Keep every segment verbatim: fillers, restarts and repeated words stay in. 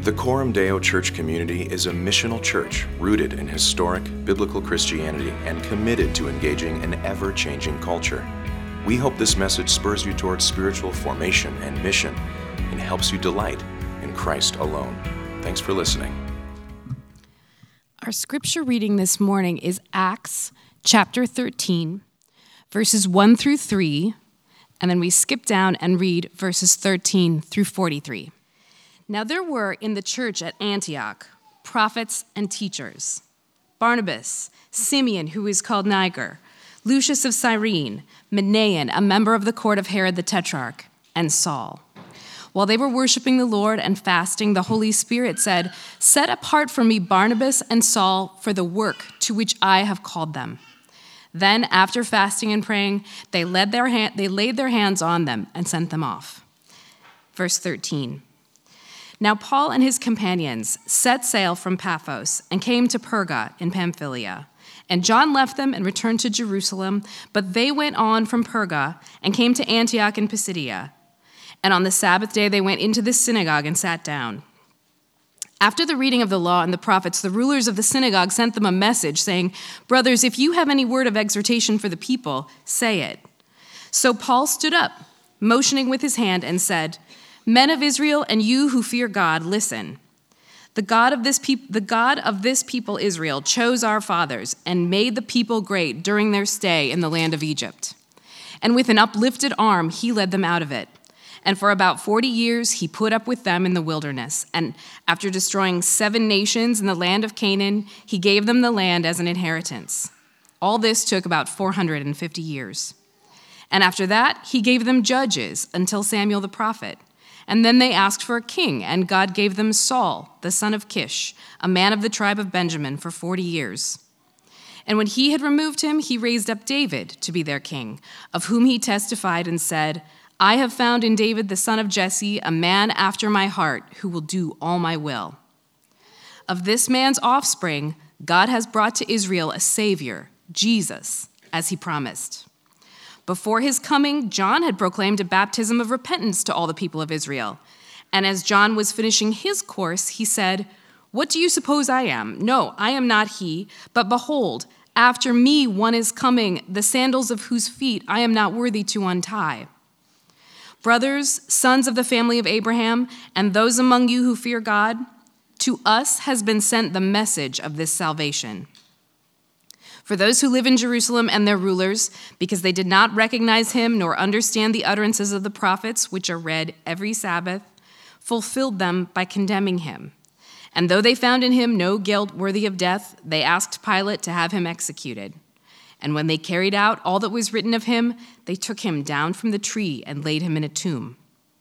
The Coram Deo Church community is a missional church rooted in historic biblical Christianity and committed to engaging an ever-changing culture. We hope this message spurs you towards spiritual formation and mission and helps you delight in Christ alone. Thanks for listening. Our scripture reading this morning is Acts chapter thirteen, verses one through three, and then we skip down and read verses thirteen through forty-three. Now there were in the church at Antioch prophets and teachers: Barnabas, Simeon, who is called Niger, Lucius of Cyrene, Manaen, a member of the court of Herod the Tetrarch, and Saul. While they were worshiping the Lord and fasting, the Holy Spirit said, "Set apart for me Barnabas and Saul for the work to which I have called them." Then, after fasting and praying, they, led their hand, they laid their hands on them and sent them off. Verse thirteen. Now Paul and his companions set sail from Paphos and came to Perga in Pamphylia. And John left them and returned to Jerusalem, but they went on from Perga and came to Antioch in Pisidia. And on the Sabbath day they went into the synagogue and sat down. After the reading of the law and the prophets, the rulers of the synagogue sent them a message saying, "Brothers, if you have any word of exhortation for the people, say it." So Paul stood up, motioning with his hand, and said, "Men of Israel, and you who fear God, listen. The God of this peop- the God of this people Israel chose our fathers and made the people great during their stay in the land of Egypt. And with an uplifted arm, he led them out of it. And for about forty years, he put up with them in the wilderness. And after destroying seven nations in the land of Canaan, he gave them the land as an inheritance. All this took about four hundred fifty years. And after that, he gave them judges until Samuel the prophet. And then they asked for a king, and God gave them Saul, the son of Kish, a man of the tribe of Benjamin, for forty years. And when he had removed him, he raised up David to be their king, of whom he testified and said, 'I have found in David the son of Jesse a man after my heart who will do all my will.' Of this man's offspring, God has brought to Israel a Savior, Jesus, as he promised. Before his coming, John had proclaimed a baptism of repentance to all the people of Israel. And as John was finishing his course, he said, 'What do you suppose I am? No, I am not he. But behold, after me one is coming, the sandals of whose feet I am not worthy to untie. Brothers, sons of the family of Abraham, and those among you who fear God, to us has been sent the message of this salvation. For those who live in Jerusalem and their rulers, because they did not recognize him nor understand the utterances of the prophets, which are read every Sabbath, fulfilled them by condemning him. And though they found in him no guilt worthy of death, they asked Pilate to have him executed. And when they carried out all that was written of him, they took him down from the tree and laid him in a tomb.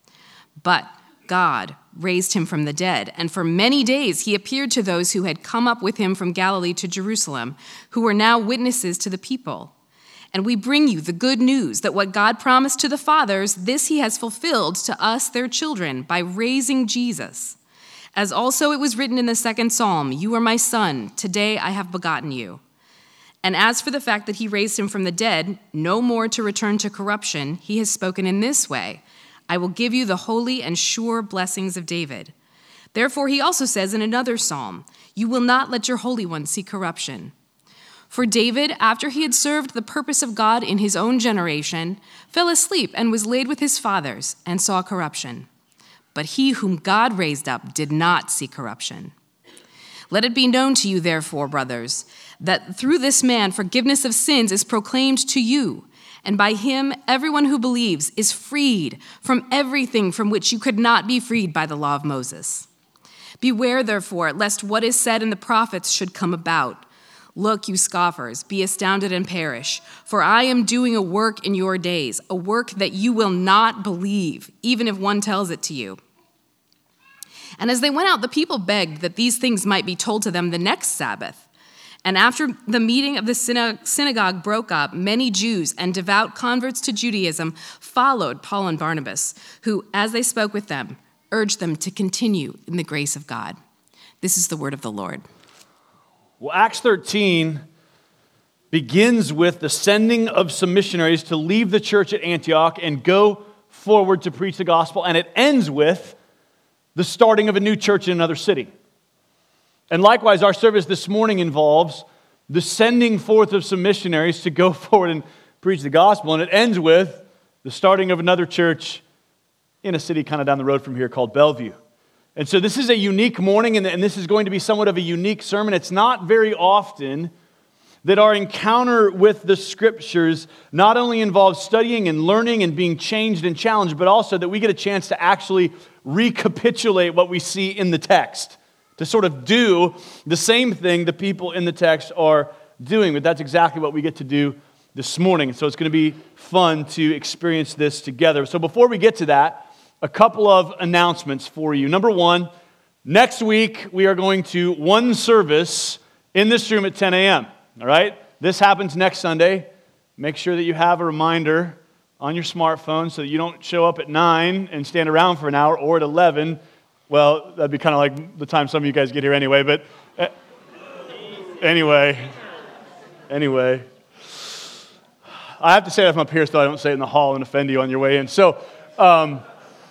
But God raised him from the dead, and for many days he appeared to those who had come up with him from Galilee to Jerusalem, who were now witnesses to the people. And we bring you the good news that what God promised to the fathers, this he has fulfilled to us, their children, by raising Jesus. As also it was written in the second psalm, 'You are my son, today I have begotten you.' And as for the fact that he raised him from the dead, no more to return to corruption, he has spoken in this way, 'I will give you the holy and sure blessings of David.' Therefore he also says in another psalm, 'You will not let your Holy One see corruption.' For David, after he had served the purpose of God in his own generation, fell asleep and was laid with his fathers and saw corruption. But he whom God raised up did not see corruption. Let it be known to you, therefore, brothers, that through this man forgiveness of sins is proclaimed to you, and by him everyone who believes is freed from everything from which you could not be freed by the law of Moses. Beware, therefore, lest what is said in the prophets should come about. Look, you scoffers, be astounded and perish, for I am doing a work in your days, a work that you will not believe, even if one tells it to you." And as they went out, the people begged that these things might be told to them the next Sabbath. And after the meeting of the synagogue broke up, many Jews and devout converts to Judaism followed Paul and Barnabas, who, as they spoke with them, urged them to continue in the grace of God. This is the word of the Lord. Well, Acts thirteen begins with the sending of some missionaries to leave the church at Antioch and go forward to preach the gospel, and it ends with the starting of a new church in another city. And likewise, our service this morning involves the sending forth of some missionaries to go forward and preach the gospel. And it ends with the starting of another church in a city kind of down the road from here called Bellevue. And so this is a unique morning, and this is going to be somewhat of a unique sermon. It's not very often that our encounter with the Scriptures not only involves studying and learning and being changed and challenged, but also that we get a chance to actually recapitulate what we see in the text, to sort of do the same thing the people in the text are doing. But that's exactly what we get to do this morning. So it's going to be fun to experience this together. So before we get to that, a couple of announcements for you. Number one, next week we are going to one service in this room at ten a.m. All right? This happens next Sunday. Make sure that you have a reminder on your smartphone so that you don't show up at nine and stand around for an hour, or at eleven. Well, that'd be kind of like the time some of you guys get here anyway, but uh, anyway, anyway. I have to say that from up here so I don't say it in the hall and offend you on your way in. So, um,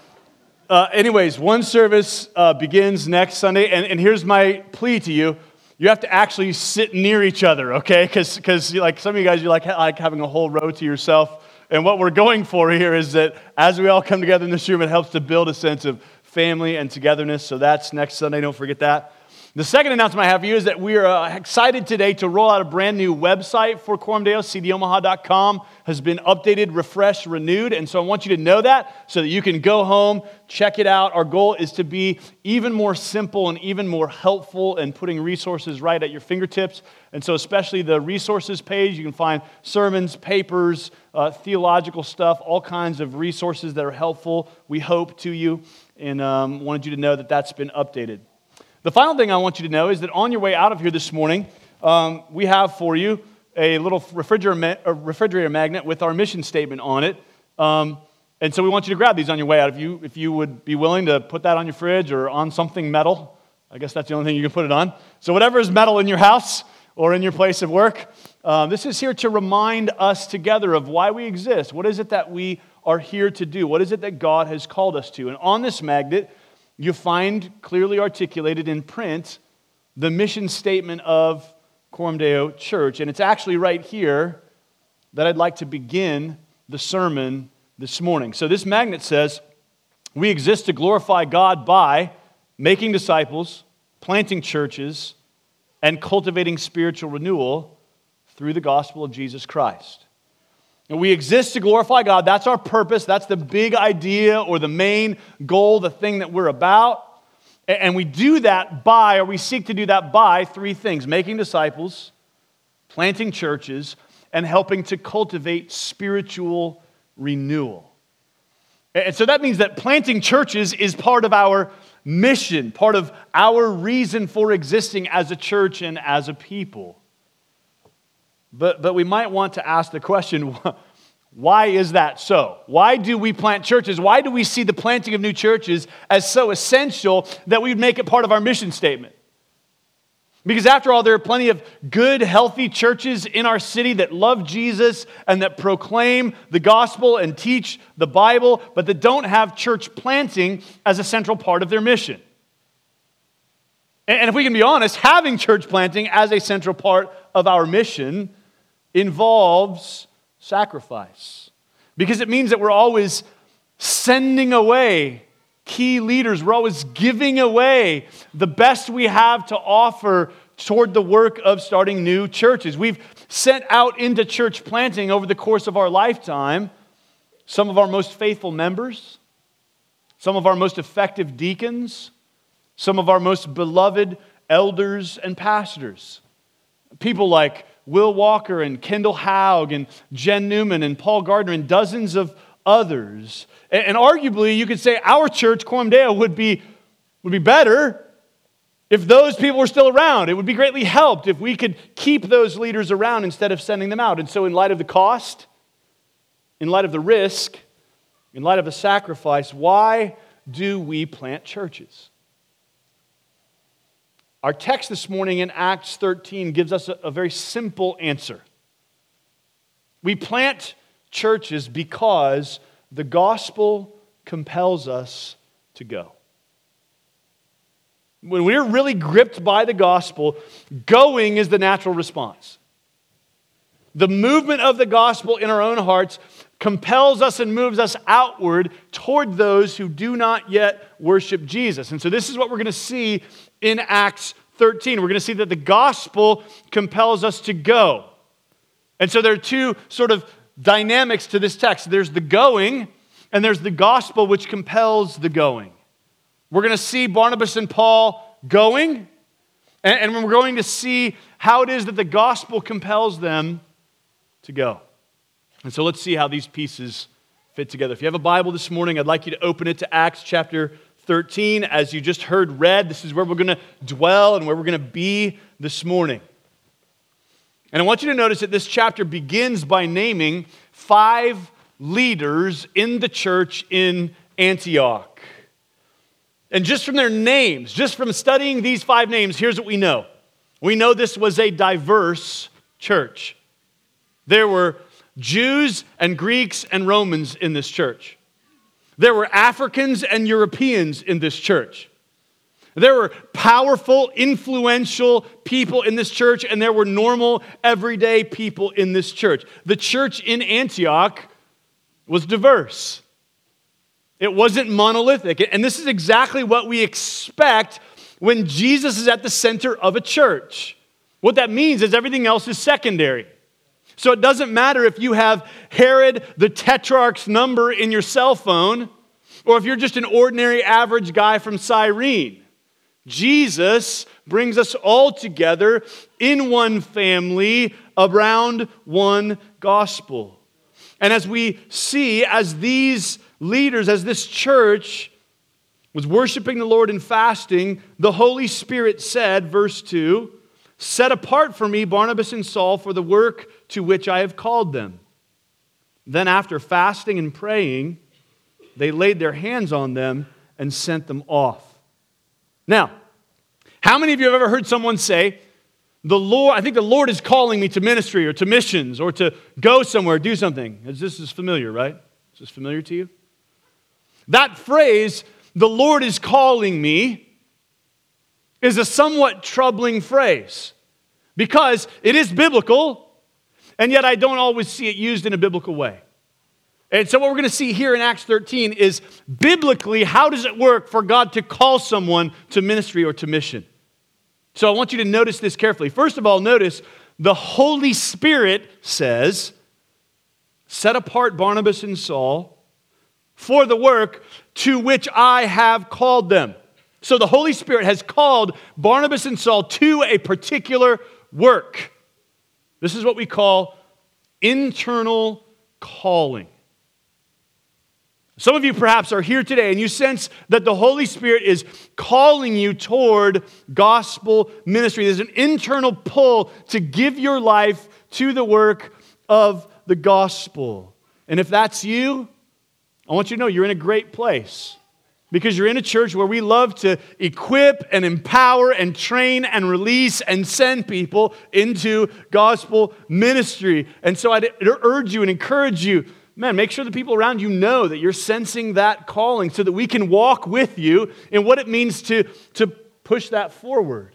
uh, anyways, one service uh, begins next Sunday, and, and here's my plea to you. You have to actually sit near each other, okay? Because because like some of you guys, you like like having a whole row to yourself. And what we're going for here is that as we all come together in this room, it helps to build a sense of family and togetherness. So that's next Sunday. Don't forget that. The second announcement I have for you is that we are uh, excited today to roll out a brand new website for Coram Deo. C D Omaha dot com has been updated, refreshed, renewed. And so I want you to know that so that you can go home, check it out. Our goal is to be even more simple and even more helpful in putting resources right at your fingertips. And so especially the resources page, you can find sermons, papers, uh, theological stuff, all kinds of resources that are helpful, we hope, to you. And um, wanted you to know that that's been updated. The final thing I want you to know is that on your way out of here this morning, um, we have for you a little refrigerator, ma- a refrigerator magnet with our mission statement on it. Um, and so we want you to grab these on your way out. If you, if you would be willing to put that on your fridge or on something metal, I guess that's the only thing you can put it on. So whatever is metal in your house or in your place of work, uh, this is here to remind us together of why we exist. What is it that we are here to do? What is it that God has called us to? And on this magnet, you find clearly articulated in print the mission statement of Coram Deo Church. And it's actually right here that I'd like to begin the sermon this morning. So this magnet says, we exist to glorify God by making disciples, planting churches, and cultivating spiritual renewal through the gospel of Jesus Christ. And we exist to glorify God. That's our purpose. That's the big idea or the main goal, the thing that we're about. And we do that by, or we seek to do that by three things: making disciples, planting churches, and helping to cultivate spiritual renewal. And so that means that planting churches is part of our mission, part of our reason for existing as a church and as a people. But, but we might want to ask the question, why is that so? Why do we plant churches? Why do we see the planting of new churches as so essential that we would make it part of our mission statement? Because after all, there are plenty of good, healthy churches in our city that love Jesus and that proclaim the gospel and teach the Bible, but that don't have church planting as a central part of their mission. And if we can be honest, having church planting as a central part of our mission involves sacrifice. Because it means that we're always sending away key leaders. We're always giving away the best we have to offer toward the work of starting new churches. We've sent out into church planting over the course of our lifetime some of our most faithful members, some of our most effective deacons, some of our most beloved elders and pastors. People like Will Walker and Kendall Haug and Jen Newman and Paul Gardner and dozens of others. And, and arguably, you could say our church, Coram Deo, would be, would be better if those people were still around. It would be greatly helped if we could keep those leaders around instead of sending them out. And so in light of the cost, in light of the risk, in light of the sacrifice, why do we plant churches? Our text this morning in Acts thirteen gives us a, a very simple answer. We plant churches because the gospel compels us to go. when we're really gripped by the gospel, going is the natural response. The movement of the gospel in our own hearts compels us and moves us outward toward those who do not yet worship Jesus. And so this is what we're going to see in Acts thirteen. We're going to see that the gospel compels us to go. And so there are two sort of dynamics to this text. There's the going, and there's the gospel, which compels the going. We're going to see Barnabas and Paul going, and we're going to see how it is that the gospel compels them to go. And so let's see how these pieces fit together. If you have a Bible this morning, I'd like you to open it to Acts chapter thirteen. As you just heard read, this is where we're going to dwell and where we're going to be this morning. And I want you to notice that this chapter begins by naming five leaders in the church in Antioch. And just from their names, just from studying these five names, here's what we know. We know this was a diverse church. There were Jews and Greeks and Romans in this church. There were Africans and Europeans in this church. There were powerful, influential people in this church, and there were normal, everyday people in this church. The church in Antioch was diverse. It wasn't monolithic. And this is exactly what we expect when Jesus is at the center of a church. What that means is everything else is secondary. So it doesn't matter if you have Herod the Tetrarch's number in your cell phone, or if you're just an ordinary average guy from Cyrene. Jesus brings us all together in one family around one gospel. And as we see, as these leaders, as this church was worshiping the Lord and fasting, the Holy Spirit said, verse two, "Set apart for me Barnabas and Saul for the work to which I have called them." Then after fasting and praying, they laid their hands on them and sent them off. Now, how many of you have ever heard someone say, "The Lord, I think the Lord is calling me to ministry or to missions or to go somewhere, do something"? This is familiar, right? Is this familiar to you? That phrase, "the Lord is calling me," is a somewhat troubling phrase because it is biblical, and yet I don't always see it used in a biblical way. And so what we're going to see here in Acts thirteen is biblically, how does it work for God to call someone to ministry or to mission? So I want you to notice this carefully. First of all, notice the Holy Spirit says, "Set apart Barnabas and Saul for the work to which I have called them." So the Holy Spirit has called Barnabas and Saul to a particular work. This is what we call internal calling. Some of you perhaps are here today and you sense that the Holy Spirit is calling you toward gospel ministry. There's an internal pull to give your life to the work of the gospel. And if that's you, I want you to know you're in a great place. Because you're in a church where we love to equip and empower and train and release and send people into gospel ministry. And so I'd urge you and encourage you, man, make sure the people around you know that you're sensing that calling so that we can walk with you in what it means to, to push that forward.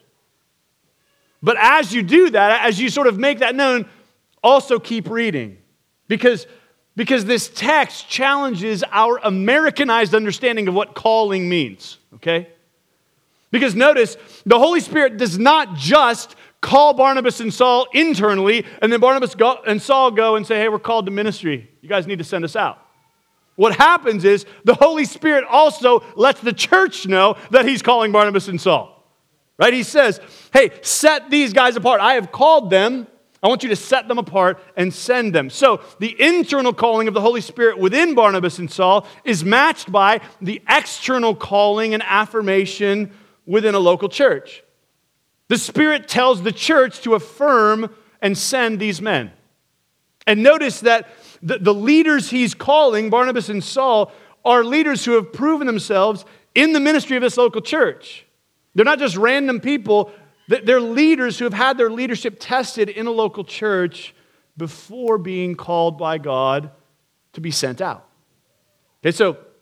But as you do that, as you sort of make that known, also keep reading. Because Because this text challenges our Americanized understanding of what calling means, okay? Because notice, the Holy Spirit does not just call Barnabas and Saul internally, and then Barnabas go, and Saul go and say, "Hey, we're called to ministry. You guys need to send us out." What happens is the Holy Spirit also lets the church know that he's calling Barnabas and Saul, right? He says, "Hey, set these guys apart. I have called them. I want you to set them apart and send them." So the internal calling of the Holy Spirit within Barnabas and Saul is matched by the external calling and affirmation within a local church. The Spirit tells the church to affirm and send these men. And notice that the, the leaders he's calling, Barnabas and Saul, are leaders who have proven themselves in the ministry of this local church. They're not just random people. They're leaders who have had their leadership tested in a local church before being called by God to be sent out. Okay, so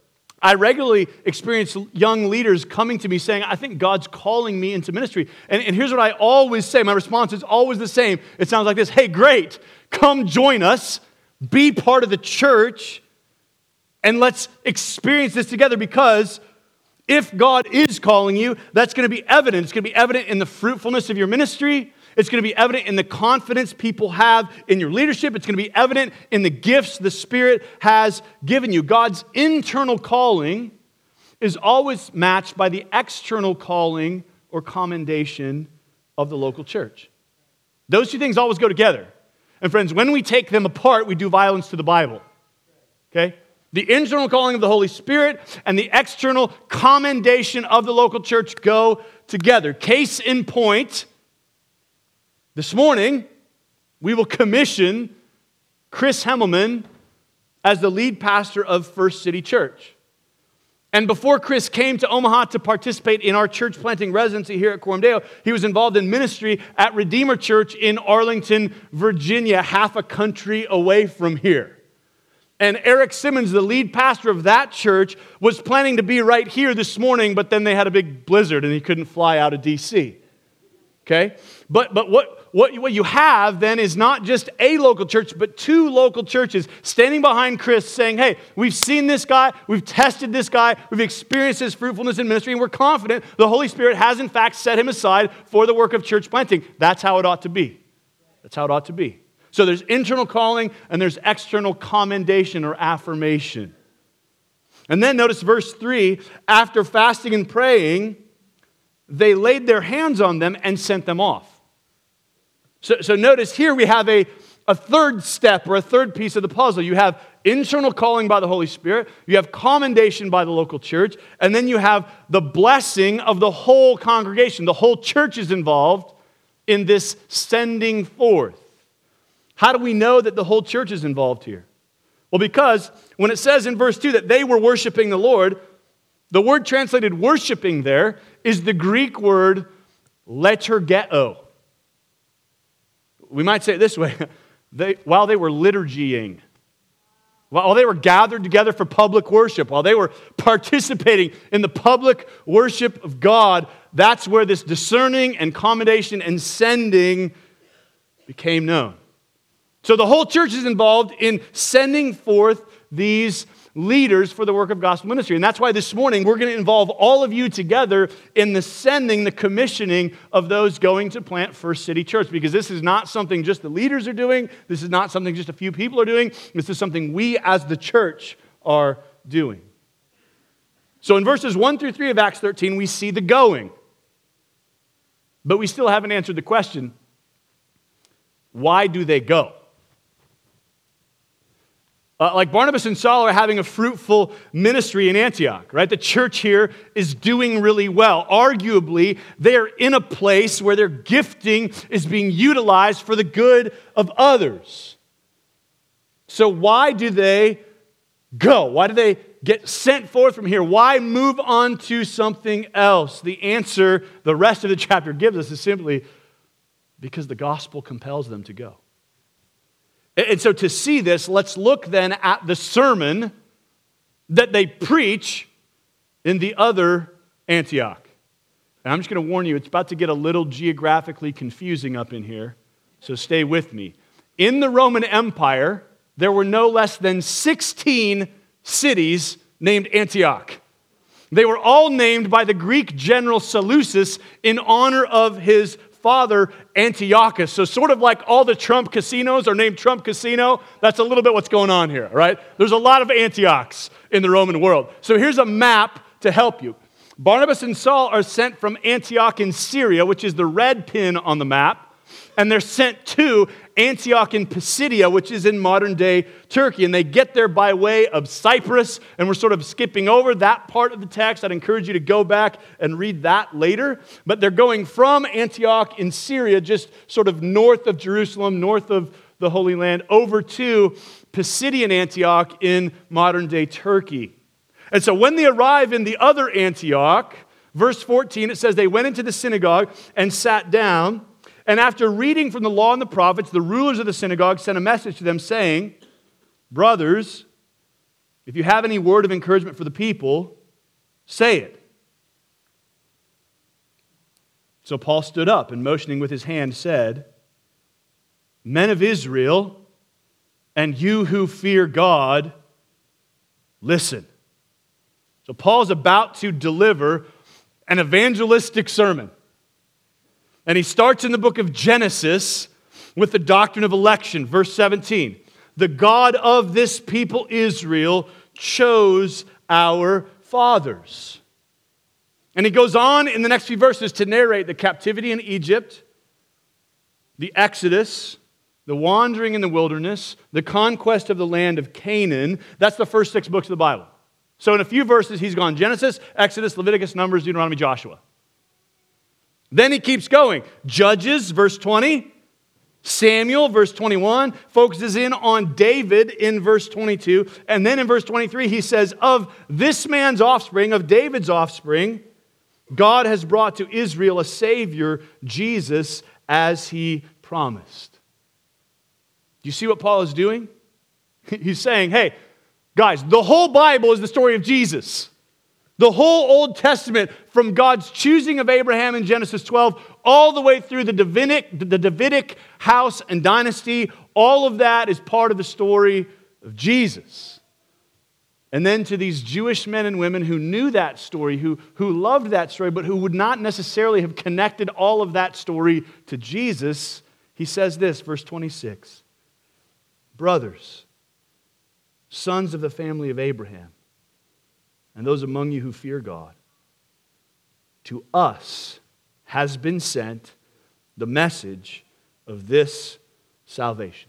I regularly experience young leaders coming to me saying, I think God's calling me into ministry. And, and here's what I always say. My response is always the same. It sounds like this. Hey, great. Come join us. Be part of the church. And let's experience this together, because if God is calling you, that's going to be evident. It's going to be evident in the fruitfulness of your ministry. It's going to be evident in the confidence people have in your leadership. It's going to be evident in the gifts the Spirit has given you. God's internal calling is always matched by the external calling or commendation of the local church. Those two things always go together. And friends, when we take them apart, we do violence to the Bible. Okay? The internal calling of the Holy Spirit and the external commendation of the local church go together. Case in point, this morning, we will commission Chris Hemmelman as the lead pastor of First City Church. And before Chris came to Omaha to participate in our church planting residency here at Coram Deo, he was involved in ministry at Redeemer Church in Arlington, Virginia, half a country away from here. And Eric Simmons, the lead pastor of that church, was planning to be right here this morning, but then they had a big blizzard and he couldn't fly out of D C. Okay? But but what, what, what you have then is not just a local church, but two local churches standing behind Chris saying, hey, we've seen this guy, we've tested this guy, we've experienced his fruitfulness in ministry, and we're confident the Holy Spirit has in fact set him aside for the work of church planting. That's how it ought to be. That's how it ought to be. So there's internal calling and there's external commendation or affirmation. And then notice verse three, after fasting and praying, they laid their hands on them and sent them off. So, so notice here we have a, a third step or a third piece of the puzzle. You have internal calling by the Holy Spirit, you have commendation by the local church, and then you have the blessing of the whole congregation. The whole church is involved in this sending forth. How do we know that the whole church is involved here? Well, because when it says in verse two that they were worshiping the Lord, the word translated worshiping there is the Greek word liturgeo. We might say it this way, they, while they were liturgying, while they were gathered together for public worship, while they were participating in the public worship of God, that's where this discerning and commendation and sending became known. So the whole church is involved in sending forth these leaders for the work of gospel ministry. And that's why this morning we're going to involve all of you together in the sending, the commissioning of those going to plant First City Church. Because this is not something just the leaders are doing. This is not something just a few people are doing. This is something we as the church are doing. So in verses one through three of Acts thirteen, we see the going. But we still haven't answered the question, why do they go? Uh, like Barnabas and Saul are having a fruitful ministry in Antioch, right? The church here is doing really well. Arguably, they're in a place where their gifting is being utilized for the good of others. So why do they go? Why do they get sent forth from here? Why move on to something else? The answer the rest of the chapter gives us is simply because the gospel compels them to go. And so to see this, let's look then at the sermon that they preach in the other Antioch. And I'm just going to warn you, it's about to get a little geographically confusing up in here, so stay with me. In the Roman Empire, there were no less than sixteen cities named Antioch. They were all named by the Greek general Seleucus in honor of his father, Antiochus. So sort of like all the Trump casinos are named Trump Casino, that's a little bit what's going on here, right? There's a lot of Antiochs in the Roman world. So here's a map to help you. Barnabas and Saul are sent from Antioch in Syria, which is the red pin on the map, and they're sent to Antioch in Pisidia, which is in modern-day Turkey. And they get there by way of Cyprus, and we're sort of skipping over that part of the text. I'd encourage you to go back and read that later. But they're going from Antioch in Syria, just sort of north of Jerusalem, north of the Holy Land, over to Pisidian Antioch in modern-day Turkey. And so when they arrive in the other Antioch, verse fourteen, it says, they went into the synagogue and sat down. And after reading from the law and the prophets, the rulers of the synagogue sent a message to them saying, brothers, If you have any word of encouragement for the people, say it. So Paul stood up and motioning with his hand said, Men of Israel, and you who fear God, listen. So Paul's about to deliver an evangelistic sermon. And he starts in the book of Genesis with the doctrine of election, verse seventeen. The God of this people Israel chose our fathers. And he goes on in the next few verses to narrate the captivity in Egypt, the Exodus, the wandering in the wilderness, the conquest of the land of Canaan. That's the first six books of the Bible. So in a few verses, he's gone Genesis, Exodus, Leviticus, Numbers, Deuteronomy, Joshua. Then he keeps going. Judges, verse twenty. Samuel, verse twenty-one, focuses in on David in verse twenty-two. And then in verse twenty-three, he says, of this man's offspring, of David's offspring, God has brought to Israel a Savior, Jesus, as he promised. Do you see what Paul is doing? He's saying, hey, guys, the whole Bible is the story of Jesus. The whole Old Testament, from God's choosing of Abraham in Genesis twelve, all the way through the Davidic, the Davidic house and dynasty, all of that is part of the story of Jesus. And then to these Jewish men and women who knew that story, who, who loved that story, but who would not necessarily have connected all of that story to Jesus, he says this, verse twenty-six. Brothers, sons of the family of Abraham, and those among you who fear God, to us has been sent the message of this salvation.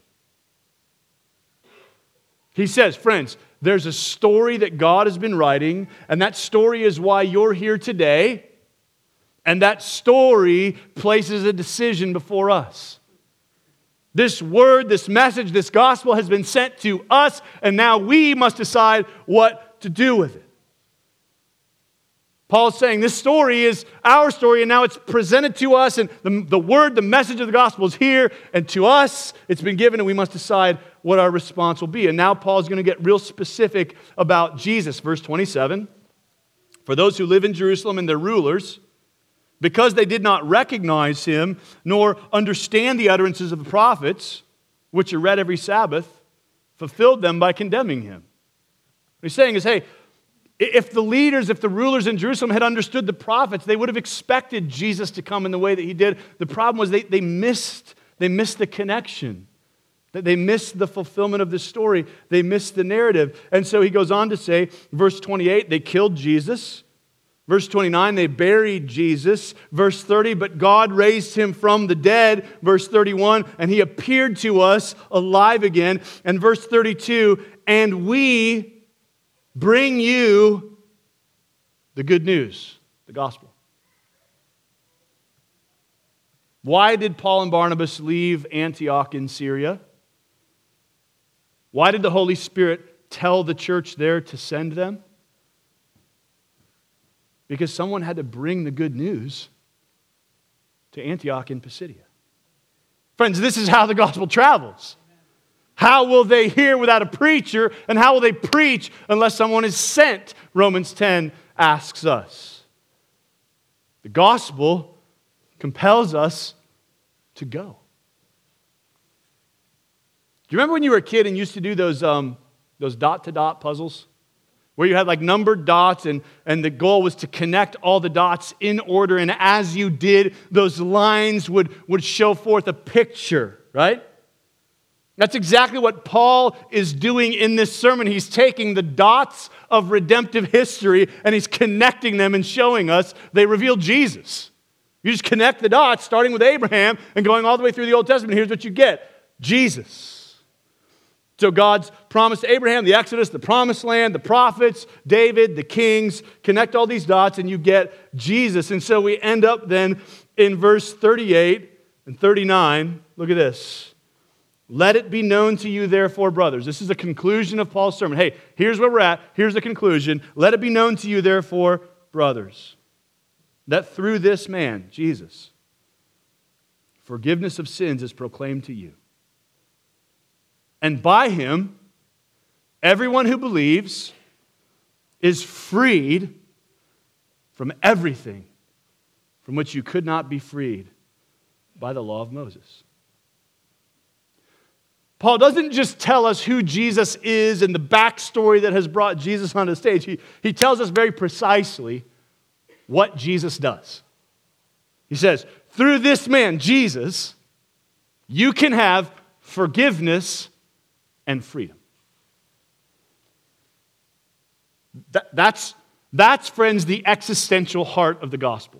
He says, friends, there's a story that God has been writing, and that story is why you're here today, and that story places a decision before us. This word, this message, this gospel has been sent to us, and now we must decide what to do with it. Paul's saying this story is our story, and now it's presented to us, and the, the word, the message of the gospel is here, and to us it's been given, and we must decide what our response will be. And now Paul's going to get real specific about Jesus. Verse twenty-seven, for those who live in Jerusalem and their rulers, because they did not recognize him, nor understand the utterances of the prophets, which are read every Sabbath, fulfilled them by condemning him. What he's saying is, hey, if the leaders, if the rulers in Jerusalem had understood the prophets, they would have expected Jesus to come in the way that he did. The problem was they, they missed, they missed the connection. They missed the fulfillment of the story. They missed the narrative. And so he goes on to say, verse twenty-eight, they killed Jesus. Verse twenty-nine, they buried Jesus. Verse thirty, but God raised him from the dead. Verse thirty-one, and he appeared to us alive again. And verse thirty-two, and we bring you the good news, the gospel. Why did Paul and Barnabas leave Antioch in Syria? Why did the Holy Spirit tell the church there to send them? Because someone had to bring the good news to Antioch in Pisidia. Friends, this is how the gospel travels. How will they hear without a preacher? And how will they preach unless someone is sent? Romans ten asks us. The gospel compels us to go. Do you remember when you were a kid and used to do those, um, those dot-to-dot puzzles? Where you had like numbered dots and, and the goal was to connect all the dots in order. And as you did, those lines would, would show forth a picture, right? That's exactly what Paul is doing in this sermon. He's taking the dots of redemptive history and he's connecting them and showing us they reveal Jesus. You just connect the dots, starting with Abraham and going all the way through the Old Testament. Here's what you get. Jesus. So God's promise to Abraham, the Exodus, the promised land, the prophets, David, the kings, connect all these dots and you get Jesus. And so we end up then in verse thirty-eight and thirty-nine. Look at this. Let it be known to you, therefore, brothers. This is the conclusion of Paul's sermon. Hey, here's where we're at. Here's the conclusion. Let it be known to you, therefore, brothers, that through this man, Jesus, forgiveness of sins is proclaimed to you. And by him, Everyone who believes is freed from everything from which you could not be freed by the law of Moses. Paul doesn't just tell us who Jesus is and the backstory that has brought Jesus on the stage. He, he tells us very precisely what Jesus does. He says, through this man, Jesus, you can have forgiveness and freedom. That, that's, that's, friends, the existential heart of the gospel.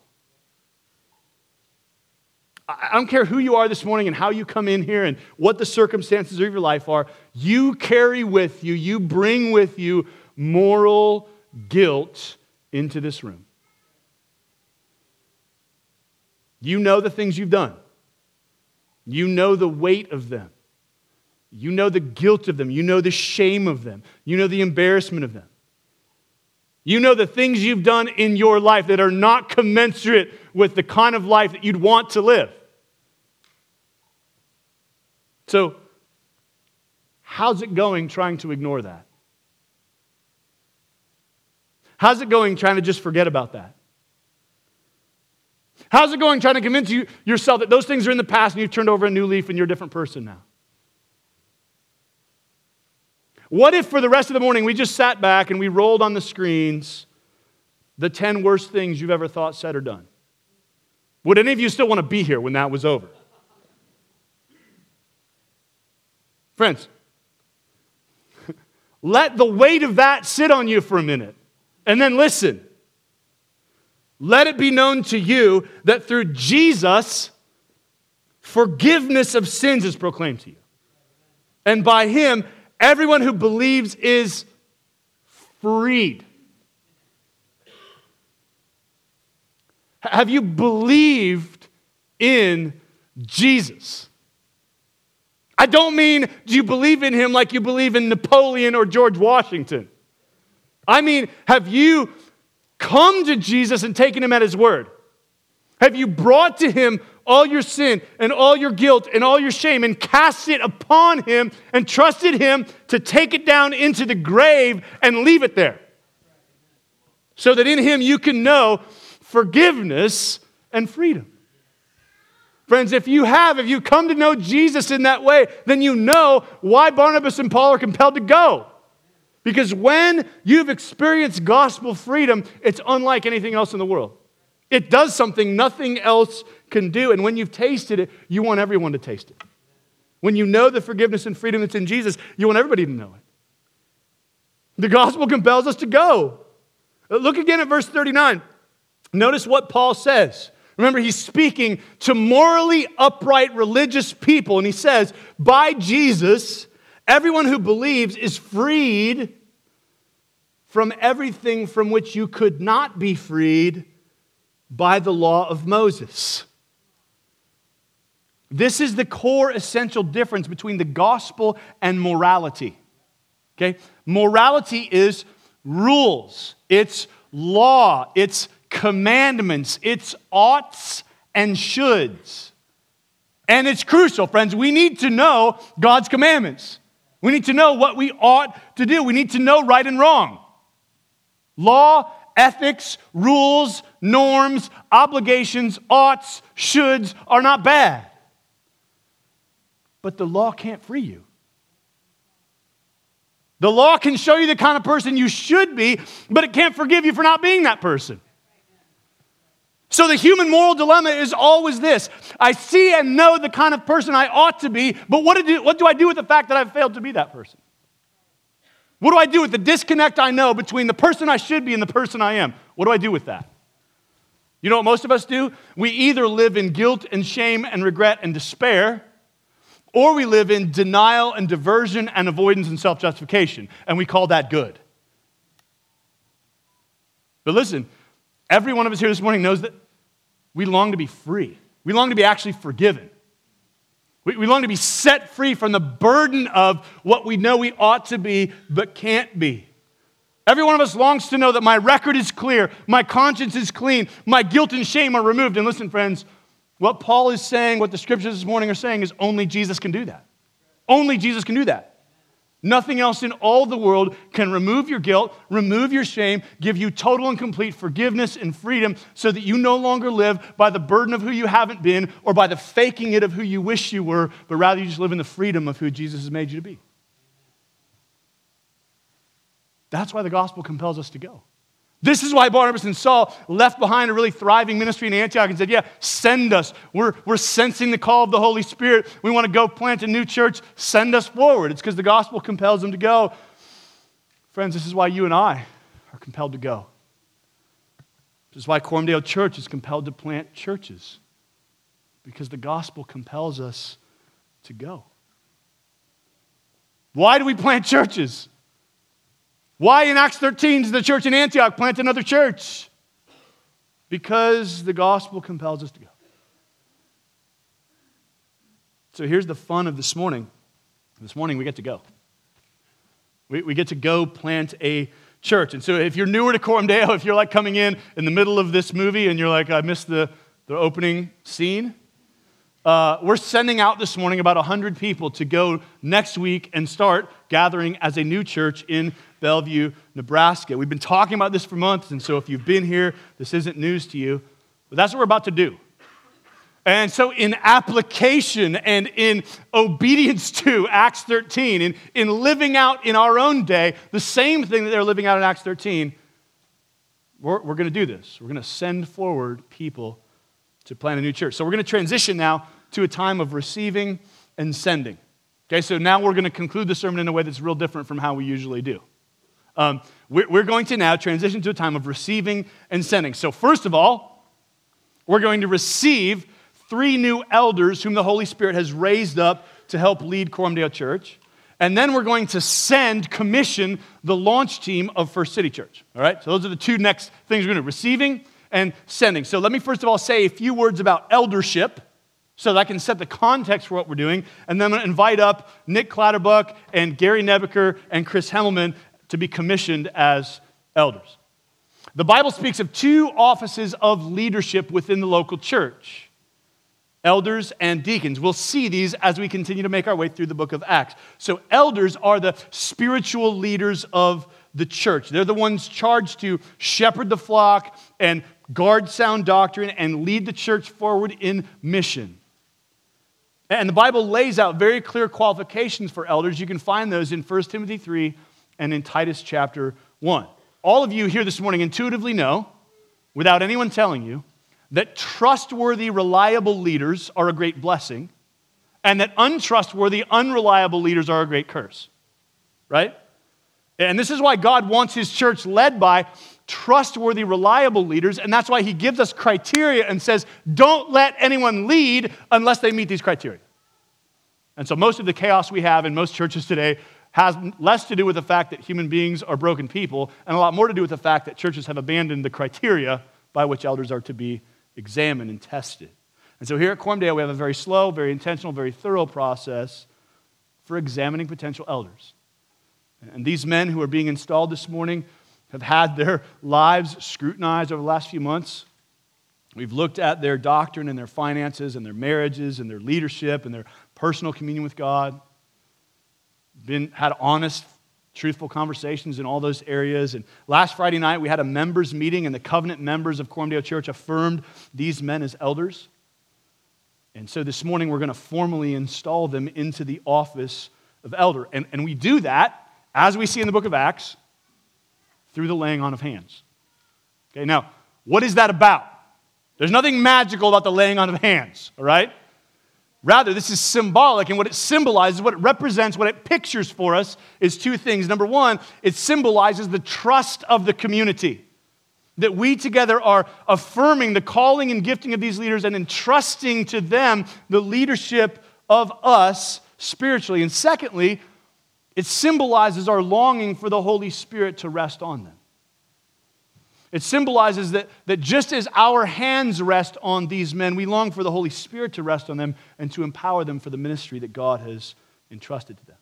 I don't care who you are this morning and how you come in here and what the circumstances of your life are. You carry with you, you bring with you moral guilt into this room. You know the things you've done. You know the weight of them. You know the guilt of them. You know the shame of them. You know the embarrassment of them. You know the things you've done in your life that are not commensurate with the kind of life that you'd want to live. So, how's it going trying to ignore that? How's it going trying to just forget about that? How's it going trying to convince you yourself that those things are in the past and you've turned over a new leaf and you're a different person now? What if for the rest of the morning we just sat back and we rolled on the screens the ten worst things you've ever thought, said, or done? Would any of you still want to be here when that was over? Friends, let the weight of that sit on you for a minute. And then listen. Let it be known to you that through Jesus, forgiveness of sins is proclaimed to you. And by Him, everyone who believes is freed. Have you believed in Jesus? I don't mean, do you believe in Him like you believe in Napoleon or George Washington? I mean, have you come to Jesus and taken Him at His word? Have you brought to Him all your sin and all your guilt and all your shame and cast it upon Him and trusted Him to take it down into the grave and leave it there? So that in Him you can know forgiveness and freedom. Friends, if you have, if you come to know Jesus in that way, then you know why Barnabas and Paul are compelled to go. Because when you've experienced gospel freedom, it's unlike anything else in the world. It does something nothing else can do. And when you've tasted it, you want everyone to taste it. When you know the forgiveness and freedom that's in Jesus, you want everybody to know it. The gospel compels us to go. Look again at verse thirty-nine. Notice what Paul says. Remember, he's speaking to morally upright religious people, and he says, by Jesus, everyone who believes is freed from everything from which you could not be freed by the law of Moses. This is the core essential difference between the gospel and morality. Okay? Morality is rules. It's law. It's commandments. It's oughts and shoulds. And it's crucial, friends. We need to know God's commandments. We need to know what we ought to do. We need to know right and wrong. Law, ethics, rules, norms, obligations, oughts, shoulds are not bad. But the law can't free you. The law can show you the kind of person you should be, but it can't forgive you for not being that person. So the human moral dilemma is always this. I see and know the kind of person I ought to be, but what do, what do I do with the fact that I've failed to be that person? What do I do with the disconnect I know between the person I should be and the person I am? What do I do with that? You know what most of us do? We either live in guilt and shame and regret and despair, or we live in denial and diversion and avoidance and self-justification, and we call that good. But listen, every one of us here this morning knows that we long to be free. We long to be actually forgiven. We, we long to be set free from the burden of what we know we ought to be but can't be. Every one of us longs to know that my record is clear, my conscience is clean, my guilt and shame are removed. And listen, friends, what Paul is saying, what the scriptures this morning are saying is only Jesus can do that. Only Jesus can do that. Nothing else in all the world can remove your guilt, remove your shame, give you total and complete forgiveness and freedom so that you no longer live by the burden of who you haven't been or by the faking it of who you wish you were, but rather you just live in the freedom of who Jesus has made you to be. That's why the gospel compels us to go. This is why Barnabas and Saul left behind a really thriving ministry in Antioch and said, yeah, send us. We're, we're sensing the call of the Holy Spirit. We want to go plant a new church. Send us forward. It's because the gospel compels them to go. Friends, this is why you and I are compelled to go. This is why Cormdale Church is compelled to plant churches. Because the gospel compels us to go. Why do we plant churches? Why in Acts thirteen does the church in Antioch plant another church? Because the gospel compels us to go. So here's the fun of this morning. This morning we get to go. We, we get to go plant a church. And so if you're newer to Cormdale, if you're like coming in in the middle of this movie and you're like, I missed the, the opening scene, Uh, we're sending out this morning about one hundred people to go next week and start gathering as a new church in Bellevue, Nebraska. We've been talking about this for months, and so if you've been here, this isn't news to you, but that's what we're about to do. And so in application and in obedience to Acts thirteen, in, in living out in our own day the same thing that they're living out in Acts thirteen, we're, we're going to do this. We're going to send forward people to plant a new church. So we're going to transition now to a time of receiving and sending. Okay, so now we're going to conclude the sermon in a way that's real different from how we usually do. Um, we're, we're going to now transition to a time of receiving and sending. So first of all, we're going to receive three new elders whom the Holy Spirit has raised up to help lead Cormdale Church. And then we're going to send, commission the launch team of First City Church. All right, so those are the two next things we're going to do, receiving and sending. So let me first of all say a few words about eldership so that I can set the context for what we're doing. And then I'm going to invite up Nick Clatterbuck and Gary Nebeker and Chris Hemmelman to be commissioned as elders. The Bible speaks of two offices of leadership within the local church, elders and deacons. We'll see these as we continue to make our way through the book of Acts. So elders are the spiritual leaders of the church. They're the ones charged to shepherd the flock and guard sound doctrine and lead the church forward in mission. And the Bible lays out very clear qualifications for elders. You can find those in First Timothy three and in Titus chapter one. All of you here this morning intuitively know, without anyone telling you, that trustworthy, reliable leaders are a great blessing, and that untrustworthy, unreliable leaders are a great curse. Right? And this is why God wants His church led by trustworthy, reliable leaders, and that's why He gives us criteria and says, don't let anyone lead unless they meet these criteria. And so most of the chaos we have in most churches today has less to do with the fact that human beings are broken people and a lot more to do with the fact that churches have abandoned the criteria by which elders are to be examined and tested. And so here at Cormdale, we have a very slow, very intentional, very thorough process for examining potential elders. And these men who are being installed this morning have had their lives scrutinized over the last few months. We've looked at their doctrine and their finances and their marriages and their leadership and their personal communion with God. Been had honest, truthful conversations in all those areas. And last Friday night, we had a members meeting, and the covenant members of Cormdale Church affirmed these men as elders. And so this morning, we're going to formally install them into the office of elder. And, and we do that, as we see in the book of Acts, through the laying on of hands. Okay, now, what is that about? There's nothing magical about the laying on of hands, all right? Rather, this is symbolic, and what it symbolizes, what it represents, what it pictures for us is two things. Number one, it symbolizes the trust of the community. That we together are affirming the calling and gifting of these leaders and entrusting to them the leadership of us spiritually. And secondly, it symbolizes our longing for the Holy Spirit to rest on them. It symbolizes that, that just as our hands rest on these men, we long for the Holy Spirit to rest on them and to empower them for the ministry that God has entrusted to them.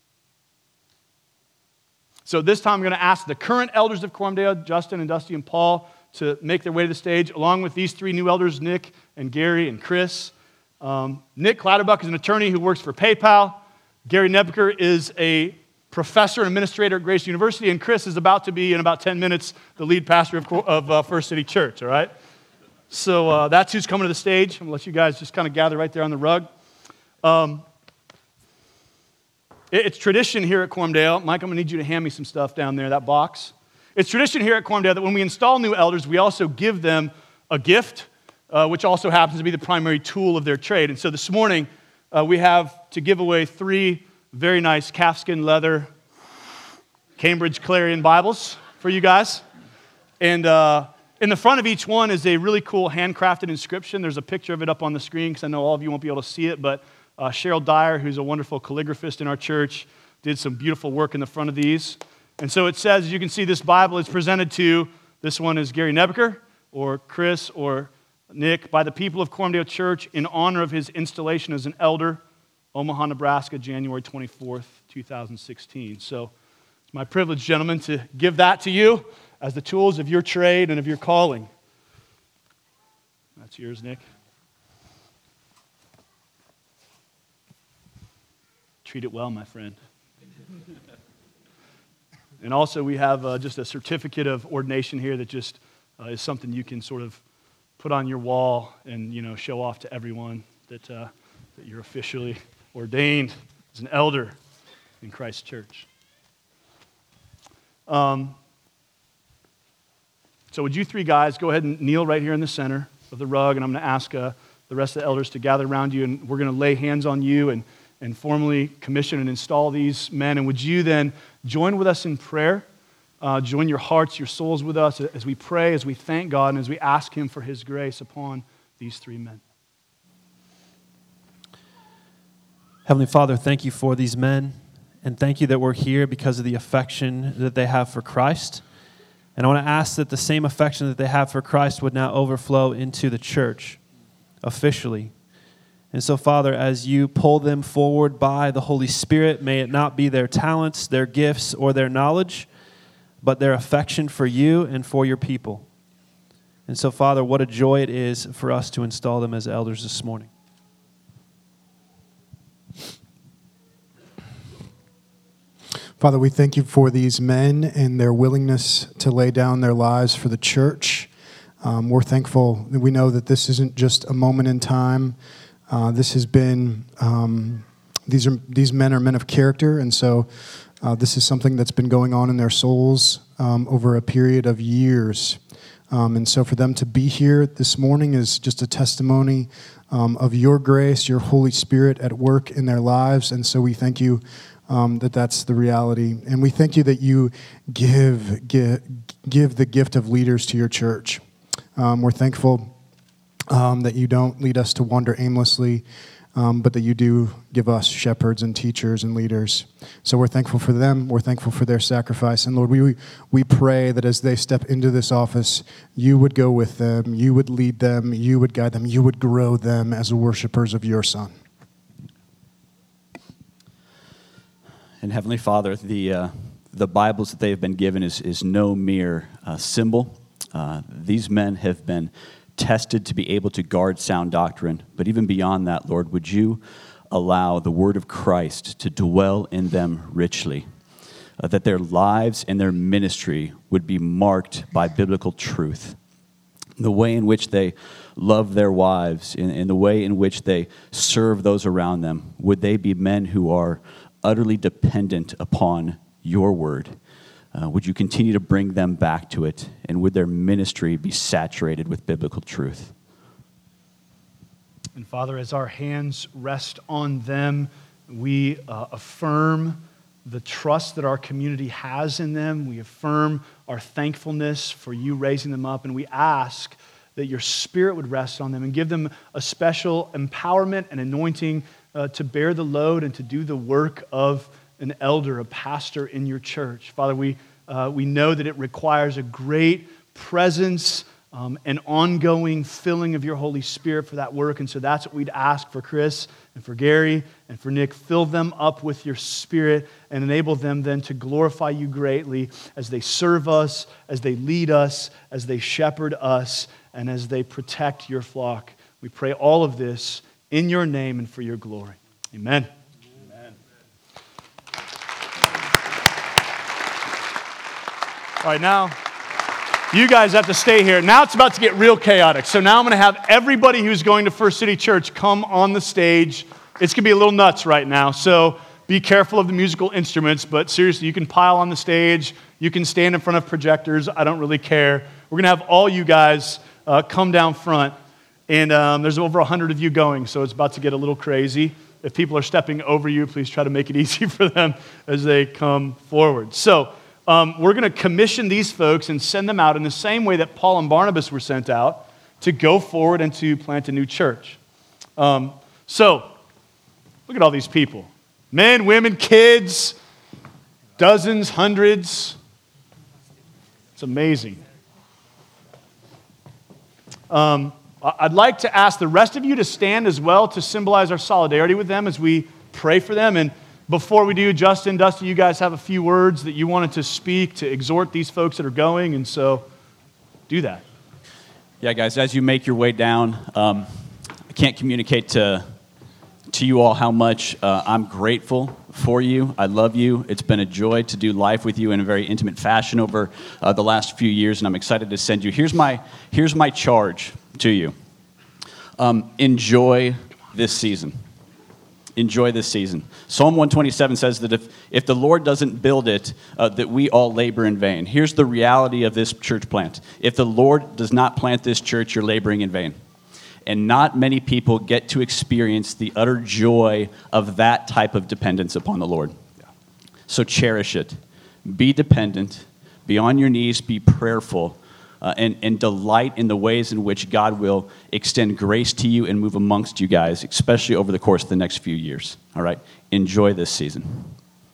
So this time I'm going to ask the current elders of Cormdale, Justin and Dusty and Paul, to make their way to the stage, along with these three new elders, Nick and Gary and Chris. Um, Nick Clatterbuck is an attorney who works for PayPal. Gary Nebeker is a professor and administrator at Grace University, and Chris is about to be, in about ten minutes, the lead pastor of, of uh, First City Church, all right? So uh, that's who's coming to the stage. I'm going to let you guys just kind of gather right there on the rug. Um, it, it's tradition here at Cormdale. Mike, I'm going to need you to hand me some stuff down there, that box. It's tradition here at Cormdale that when we install new elders, we also give them a gift, uh, which also happens to be the primary tool of their trade. And so this morning, uh, we have to give away three very nice calfskin leather Cambridge Clarion Bibles for you guys. And uh, in the front of each one is a really cool handcrafted inscription. There's a picture of it up on the screen because I know all of you won't be able to see it, but uh, Cheryl Dyer, who's a wonderful calligraphist in our church, did some beautiful work in the front of these. And so it says, as you can see, this Bible is presented to, this one is Gary Nebeker, or Chris, or Nick, by the people of Cormdale Church in honor of his installation as an elder, Omaha, Nebraska, January twenty-fourth, two thousand sixteen. So it's my privilege, gentlemen, to give that to you as the tools of your trade and of your calling. That's yours, Nick. Treat it well, my friend. And also we have uh, just a certificate of ordination here that just uh, is something you can sort of put on your wall and, you know, show off to everyone that, uh, that you're officially ordained as an elder in Christ's church. Um, so would you three guys go ahead and kneel right here in the center of the rug, and I'm going to ask uh, the rest of the elders to gather around you, and we're going to lay hands on you and, and formally commission and install these men. And would you then join with us in prayer? Uh, join your hearts, your souls with us as we pray, as we thank God, and as we ask Him for His grace upon these three men. Heavenly Father, thank you for these men, and thank you that we're here because of the affection that they have for Christ. And I want to ask that the same affection that they have for Christ would now overflow into the church officially. And so, Father, as you pull them forward by the Holy Spirit, may it not be their talents, their gifts, or their knowledge, but their affection for you and for your people. And so, Father, what a joy it is for us to install them as elders this morning. Father, we thank you for these men and their willingness to lay down their lives for the church. Um, we're thankful that we know that this isn't just a moment in time. Uh, this has been, um, these are these men are men of character, and so uh, this is something that's been going on in their souls um, over a period of years. Um, and so for them to be here this morning is just a testimony um, of your grace, your Holy Spirit at work in their lives, and so we thank you Um, that that's the reality. And we thank you that you give, give, give the gift of leaders to your church. Um, we're thankful um, that you don't lead us to wander aimlessly, um, but that you do give us shepherds and teachers and leaders. So we're thankful for them. We're thankful for their sacrifice. And Lord, we we pray that as they step into this office, you would go with them, you would lead them, you would guide them, you would grow them as worshipers of your Son. And Heavenly Father, the uh, the Bibles that they have been given is, is no mere uh, symbol. Uh, these men have been tested to be able to guard sound doctrine. But even beyond that, Lord, would you allow the word of Christ to dwell in them richly, uh, that their lives and their ministry would be marked by biblical truth. The way in which they love their wives, in, in the way in which they serve those around them, would they be men who are utterly dependent upon your word? Uh, would you continue to bring them back to it? And would their ministry be saturated with biblical truth? And Father, as our hands rest on them, we uh, affirm the trust that our community has in them. We affirm our thankfulness for you raising them up. And we ask that your Spirit would rest on them and give them a special empowerment and anointing Uh, to bear the load and to do the work of an elder, a pastor in your church. Father, we uh, we know that it requires a great presence um, and ongoing filling of your Holy Spirit for that work, and so that's what we'd ask for Chris and for Gary and for Nick. Fill them up with your Spirit and enable them then to glorify you greatly as they serve us, as they lead us, as they shepherd us, and as they protect your flock. We pray all of this in your name and for your glory. Amen. Amen. All right, now you guys have to stay here. Now it's about to get real chaotic. So now I'm going to have everybody who's going to First City Church come on the stage. It's going to be a little nuts right now. So be careful of the musical instruments, but seriously, you can pile on the stage. You can stand in front of projectors. I don't really care. We're going to have all you guys uh, come down front. And um, there's over one hundred of you going, so it's about to get a little crazy. If people are stepping over you, please try to make it easy for them as they come forward. So um, we're going to commission these folks and send them out in the same way that Paul and Barnabas were sent out to go forward and to plant a new church. Um, so look at all these people. Men, women, kids, dozens, hundreds. It's amazing. Um, I'd like to ask the rest of you to stand as well to symbolize our solidarity with them as we pray for them. And before we do, Justin, Dusty, you guys have a few words that you wanted to speak to exhort these folks that are going, and so do that. Yeah, guys, as you make your way down, um, I can't communicate to to you all how much uh, I'm grateful for you. I love you. It's been a joy to do life with you in a very intimate fashion over uh, the last few years, and I'm excited to send you. Here's my here's my charge to you. Um, enjoy this season. Enjoy this season. Psalm one twenty-seven says that if, if the Lord doesn't build it, uh, that we all labor in vain. Here's the reality of this church plant. If the Lord does not plant this church, you're laboring in vain. And not many people get to experience the utter joy of that type of dependence upon the Lord. So cherish it. Be dependent. Be on your knees. Be prayerful. Uh, and, and delight in the ways in which God will extend grace to you and move amongst you guys, especially over the course of the next few years. All right? Enjoy this season.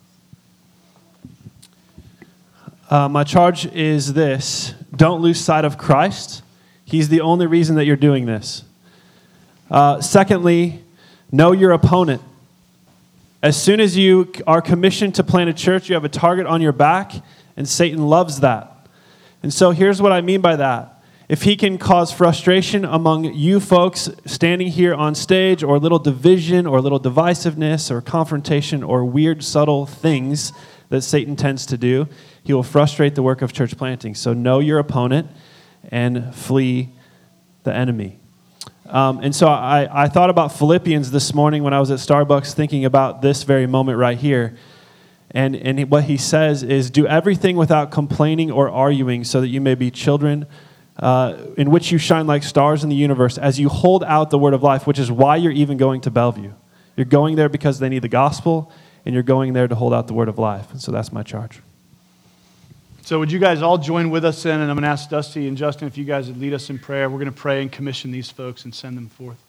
Uh, my charge is this. Don't lose sight of Christ. He's the only reason that you're doing this. Uh, secondly, know your opponent. As soon as you are commissioned to plant a church, you have a target on your back, and Satan loves that. And so here's what I mean by that. If he can cause frustration among you folks standing here on stage, or little division, or little divisiveness, or confrontation, or weird, subtle things that Satan tends to do, he will frustrate the work of church planting. So know your opponent and flee the enemy. Um, and so I, I thought about Philippians this morning when I was at Starbucks thinking about this very moment right here. And, and what he says is, do everything without complaining or arguing so that you may be children uh, in which you shine like stars in the universe as you hold out the word of life, which is why you're even going to Bellevue. You're going there because they need the gospel, and you're going there to hold out the word of life. And so that's my charge. So would you guys all join with us in, and I'm going to ask Dusty and Justin if you guys would lead us in prayer. We're going to pray and commission these folks and send them forth.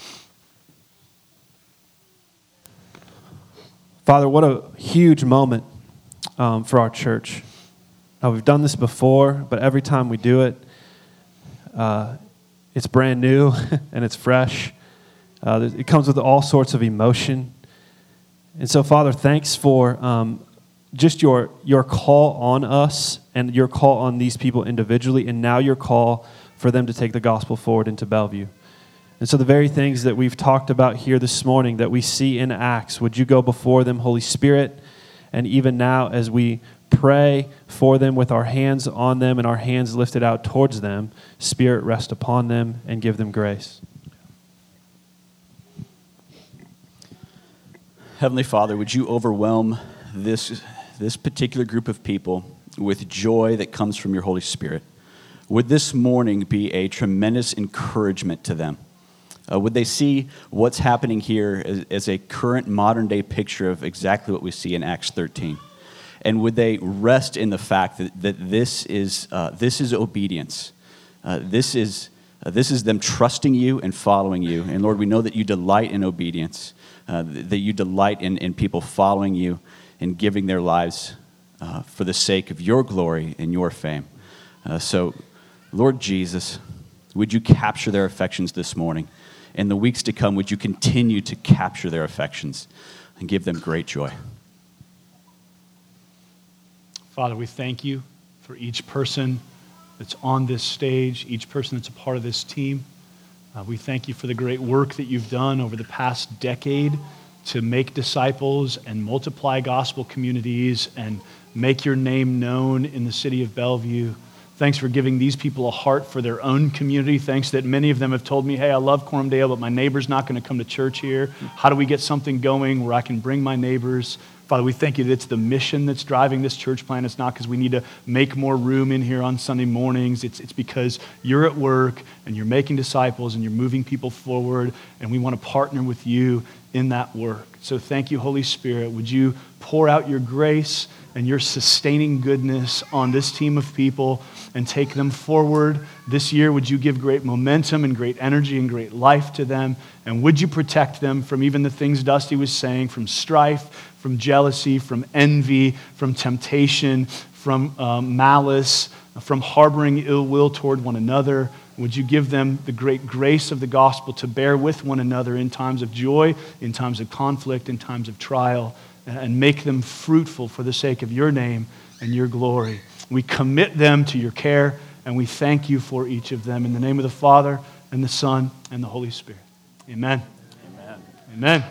Father, what a huge moment um, for our church. Now, we've done this before, but every time we do it, uh, it's brand new and it's fresh. Uh, it comes with all sorts of emotion. And so, Father, thanks for um, just your, your call on us and your call on these people individually, and now your call for them to take the gospel forward into Bellevue. And so the very things that we've talked about here this morning that we see in Acts, would you go before them, Holy Spirit? And even now as we pray for them with our hands on them and our hands lifted out towards them, Spirit, rest upon them and give them grace. Heavenly Father, would you overwhelm this, this particular group of people with joy that comes from your Holy Spirit? Would this morning be a tremendous encouragement to them? Uh, would they see what's happening here as, as a current modern-day picture of exactly what we see in Acts thirteen? And would they rest in the fact that, that this is uh, this is obedience? Uh, this is uh, this is them trusting you and following you. And Lord, we know that you delight in obedience, uh, that you delight in, in people following you and giving their lives uh, for the sake of your glory and your fame. Uh, so, Lord Jesus, would you capture their affections this morning? In the weeks to come, would you continue to capture their affections and give them great joy? Father, we thank you for each person that's on this stage, each person that's a part of this team. Uh, we thank you for the great work that you've done over the past decade to make disciples and multiply gospel communities and make your name known in the city of Bellevue. Thanks for giving these people a heart for their own community. Thanks that many of them have told me, hey, I love Cormdale, but my neighbor's not going to come to church here. How do we get something going where I can bring my neighbors? Father, we thank you that it's the mission that's driving this church plan. It's not because we need to make more room in here on Sunday mornings. It's, it's because you're at work and you're making disciples and you're moving people forward, and we want to partner with you in that work. So thank you, Holy Spirit. Would you pour out your grace and your sustaining goodness on this team of people and take them forward this year? Would you give great momentum and great energy and great life to them? And would you protect them from even the things Dusty was saying, from strife, from jealousy, from envy, from temptation, from um, malice, from harboring ill will toward one another? Would you give them the great grace of the gospel to bear with one another in times of joy, in times of conflict, in times of trial, and make them fruitful for the sake of your name and your glory? We commit them to your care, and we thank you for each of them. In the name of the Father, and the Son, and the Holy Spirit. Amen. Amen. Amen.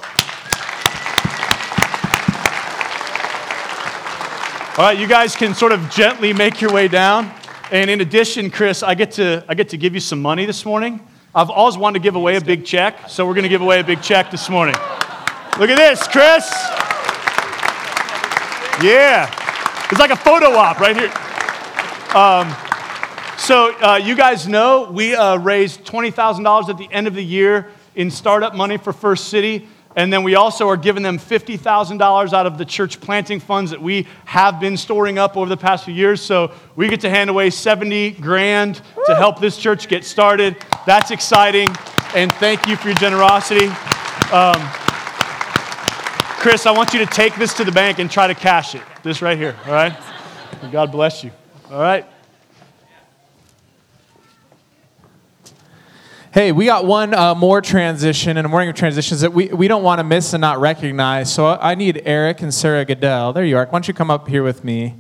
All right, you guys can sort of gently make your way down. And in addition, Chris, I get to I get to give you some money this morning. I've always wanted to give away a big check, so we're going to give away a big check this morning. Look at this, Chris. Yeah. It's like a photo op right here. Um, so uh, you guys know we uh, raised twenty thousand dollars at the end of the year in startup money for First City. And then we also are giving them fifty thousand dollars out of the church planting funds that we have been storing up over the past few years. So we get to hand away seventy grand to help this church get started. That's exciting. And thank you for your generosity. Um, Chris, I want you to take this to the bank and try to cash it. This right here, all right? God bless you. All right. Hey, we got one uh, more transition in a morning of transitions that we, we don't want to miss and not recognize. So I need Eric and Sarah Goodell. There you are. Why don't you come up here with me?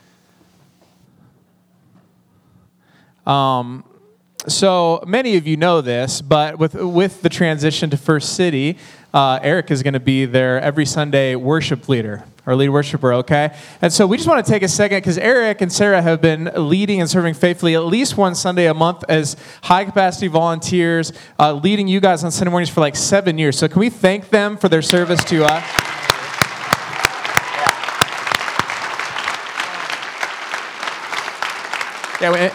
Um, so many of you know this, but with with the transition to First City, uh, Eric is going to be their every Sunday worship leader, or lead worshiper, okay? And so we just want to take a second, because Eric and Sarah have been leading and serving faithfully at least one Sunday a month as high-capacity volunteers, uh, leading you guys on Sunday mornings for like seven years. So can we thank them for their service to us? Yeah, we,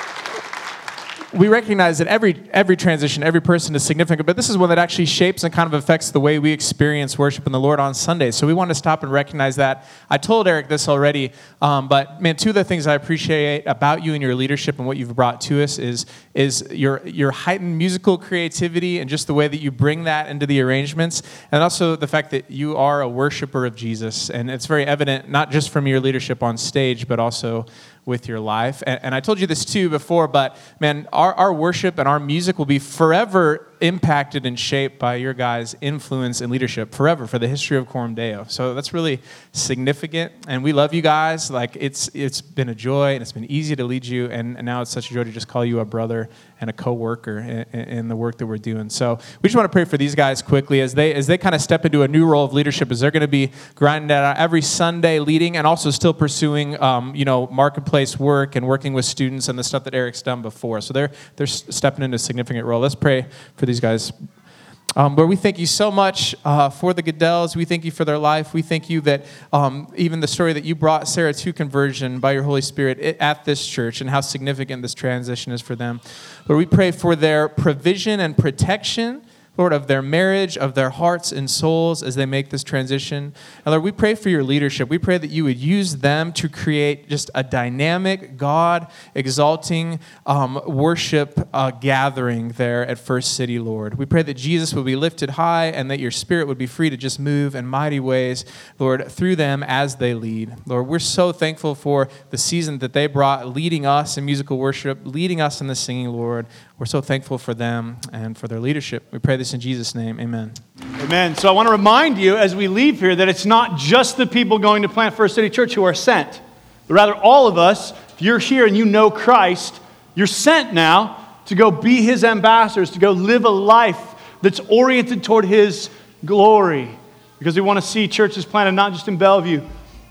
we recognize that every every transition, every person is significant, but this is one that actually shapes and kind of affects the way we experience worship in the Lord on Sundays. So we want to stop and recognize that. I told Eric this already, um, but man, two of the things I appreciate about you and your leadership and what you've brought to us is is your your heightened musical creativity and just the way that you bring that into the arrangements, and also the fact that you are a worshiper of Jesus, and it's very evident not just from your leadership on stage, but also with your life. And, and I told you this too before, but man, our, our worship and our music will be forever impacted and shaped by your guys' influence and leadership forever for the history of Coram Deo. So that's really significant, and we love you guys. Like it's it's been a joy, and it's been easy to lead you, and, and now it's such a joy to just call you a brother and a co-worker in, in the work that we're doing. So we just want to pray for these guys quickly as they as they kind of step into a new role of leadership, as they're going to be grinding that out every Sunday, leading and also still pursuing um, you know marketplace work and working with students and the stuff that Eric's done before. So they're they're stepping into a significant role. Let's pray for these guys. Um, Lord, we thank you so much uh, for the Goodells. We thank you for their life. We thank you that um, even the story that you brought Sarah to conversion by your Holy Spirit at this church, and how significant this transition is for them. Lord, we pray for their provision and protection, Lord, of their marriage, of their hearts and souls as they make this transition. And Lord, we pray for your leadership. We pray that you would use them to create just a dynamic, God-exalting um, worship uh, gathering there at First City, Lord. We pray that Jesus would be lifted high and that your Spirit would be free to just move in mighty ways, Lord, through them as they lead. Lord, we're so thankful for the season that they brought, leading us in musical worship, leading us in the singing, Lord. We're so thankful for them and for their leadership. We pray this in Jesus' name. Amen. Amen. So I want to remind you as we leave here that it's not just the people going to plant First City Church who are sent, but rather all of us. If you're here and you know Christ, you're sent now to go be his ambassadors, to go live a life that's oriented toward his glory. Because we want to see churches planted not just in Bellevue,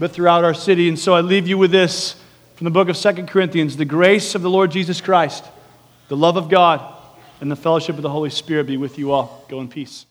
but throughout our city. And so I leave you with this from the book of Second Corinthians. The grace of the Lord Jesus Christ, the love of God, and the fellowship of the Holy Spirit be with you all. Go in peace.